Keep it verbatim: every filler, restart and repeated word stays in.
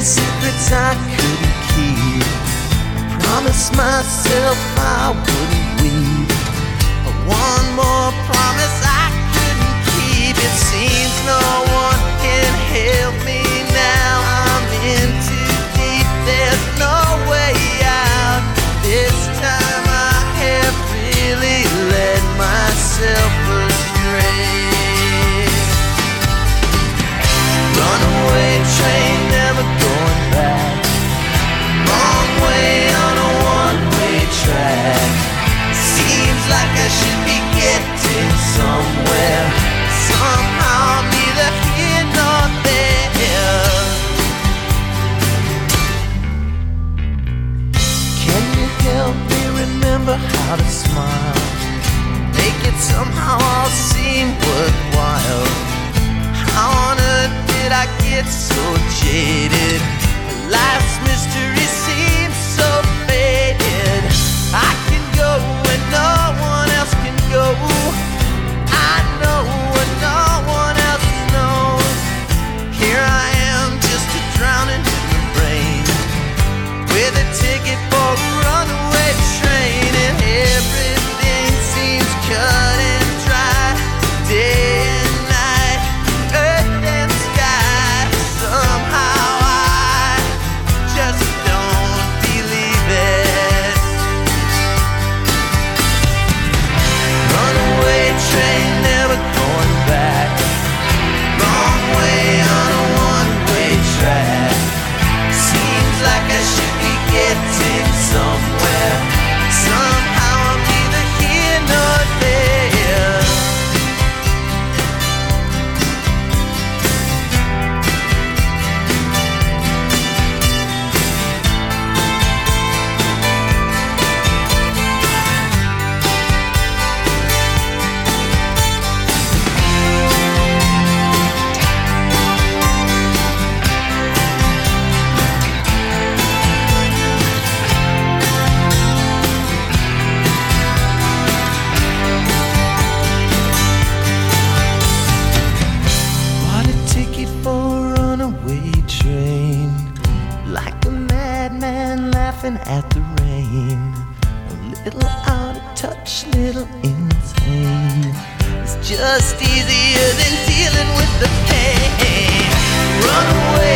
secrets I couldn't keep. Promised myself I wouldn't weep, but one more promise I couldn't keep. It seems no one can help me now. I'm in too deep, there's no way out. This time I have really led myself astray. Runaway train, never going back. Wrong way on a one-way track. Seems like I should be getting somewhere. Somehow I'm neither here nor there. Can you help me remember how to smile? Make it somehow all seem worthwhile. How on earth did I get so jaded? Life's mystery seems so faded. I can go where no one else can go. I know what no one else knows. Here I am, just a drowning in the rain, with a ticket for a runaway train, and everything seems cut and dry. Day and night, earth and sky. Somehow I just don't believe it. Runaway train, never going back. Wrong way on a one-way track. Seems like I should be getting somewhere. Somehow I'm neither here nor there. Bought a ticket for a runaway train, like a madman laughing at the rain. A little out of touch, little insane. It's just easier than dealing with the pain. Runaway